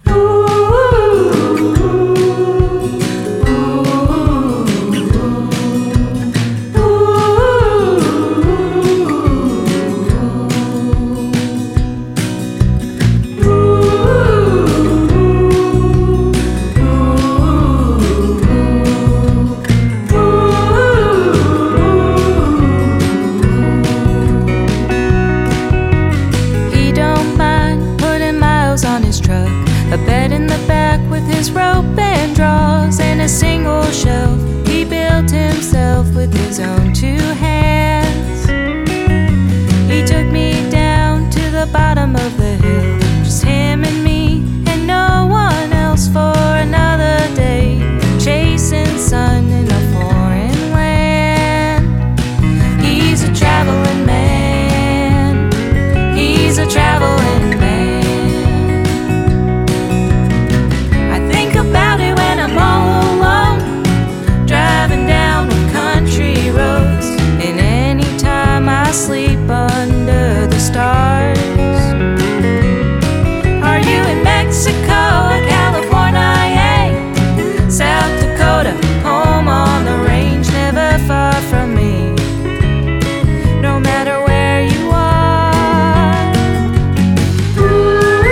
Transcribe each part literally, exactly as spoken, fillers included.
A bed in the back with his rope and drawers, and a single shelf he built himself with his own two hands. He took me down to the bottom of the hill, just him and me and no one else, for another day chasing sun in a foreign land. He's a traveling man, he's a traveling man. Sleep under the stars. Are you in Mexico or California, South Dakota, home on the range, never far from me, no matter where you are. Ooh,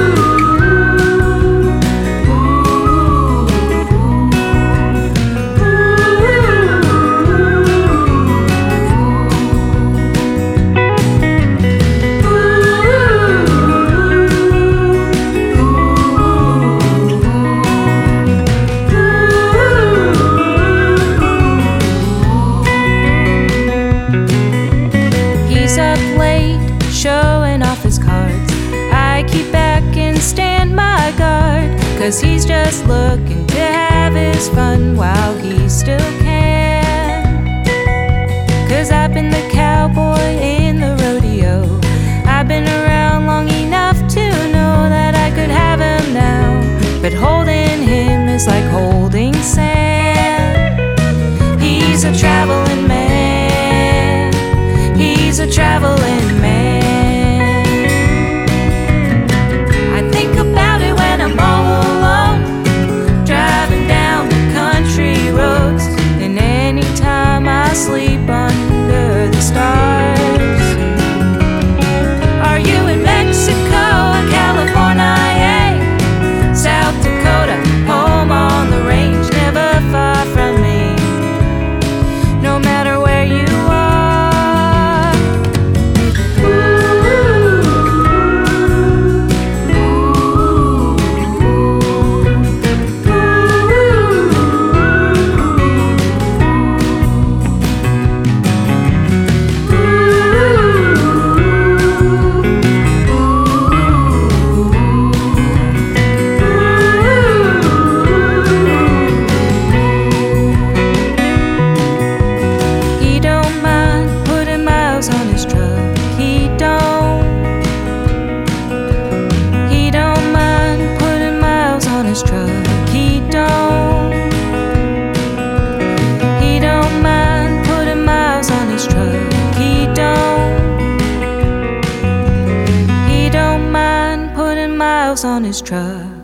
showing off his cards. I keep back and stand my guard, 'cause he's just looking to have his fun while he still can. 'Cause I've been the cowboy in the rodeo, I've been around long enough to know that I could have him now, but holding him is like holding sand. He's a traveling man, he's a traveling man. Sleep under the stars. Are you in Mexico or California, South Dakota, home on the range, never far from me, no matter where you are. On his truck.